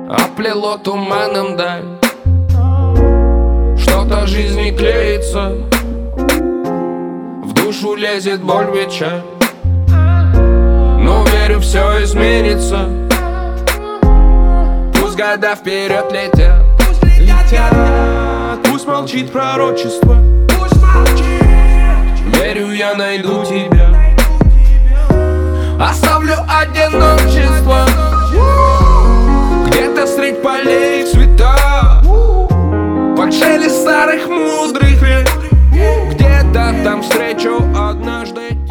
Оплело туманом даль, что-то жизни клеится, в душу лезет боль, печаль. Но верю, все изменится. Пусть года вперед летят, пусть молчит пророчество. Верю, я найду тебя, оставлю одиночество.